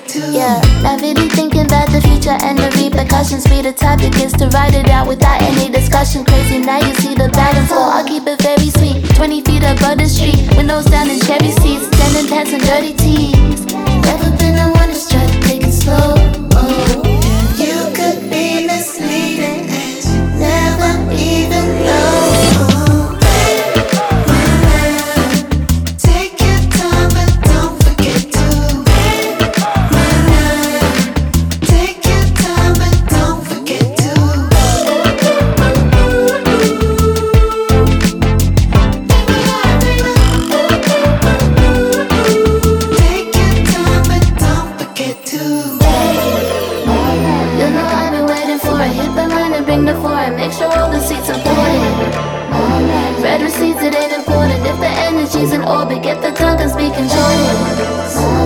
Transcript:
Yeah, not really thinking about the future and the repercussions. Be the topic is to write it out without any discussion. Crazy, now you see the back and forth. I'll keep it very sweet. 20 feet above the street, windows down in cherry seats, standing pants and dirty tees. Never been the one to try to take it slow. Oh, you could be misleading and you never even know. Bring the foreign, make sure all the seats are boarded. Red receipts, it ain't important. If the energy's in orbit, get the tongue and speak in Jordan.